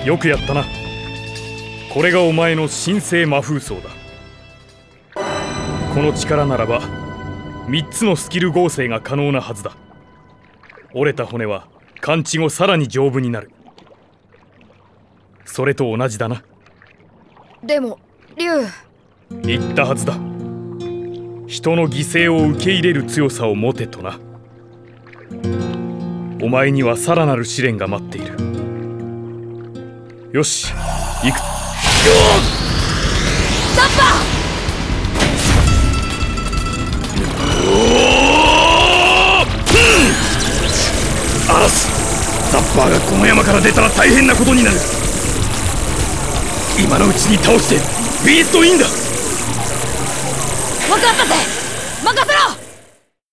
よくやったな。これがお前の神聖魔風層だ。この力ならば3つのスキル合成が可能なはずだ。折れた骨は完治後さらに丈夫になる。それと同じだな。 でも竜、 言ったはずだ。人の犠牲を受け入れる強さを持てとな。お前にはさらなる試練が待っている。よし、行く。 ザッパ嵐、ザッパーがこの山から出たら大変なことになる。今のうちに倒してビーストインだ。 分かったぜ、任せろ。